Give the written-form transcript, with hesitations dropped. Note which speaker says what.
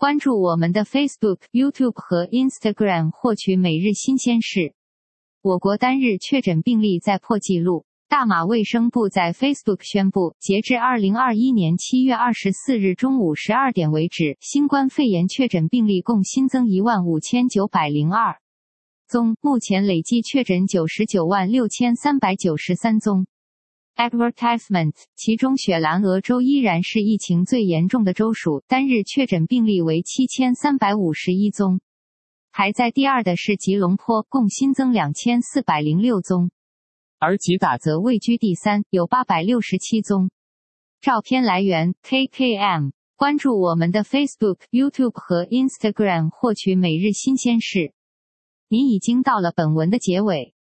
Speaker 1: 关注我们的 Facebook、YouTube 和 Instagram 获取每日新鲜事。我国单日确诊病例再破纪录。大马卫生部在 Facebook 宣布，截至2021年7月24日中午12点为止，新冠肺炎确诊病例共新增15902宗，目前累计确诊996393宗。Advertisement， 其中雪兰莪州依然是疫情最严重的州属，单日确诊病例为7351宗。排在第二的是吉隆坡，共新增2406宗。而吉打则位居第三，有867宗。照片来源 KKM， 关注我们的 Facebook、YouTube 和 Instagram 获取每日新鲜事。您已经到了本文的结尾。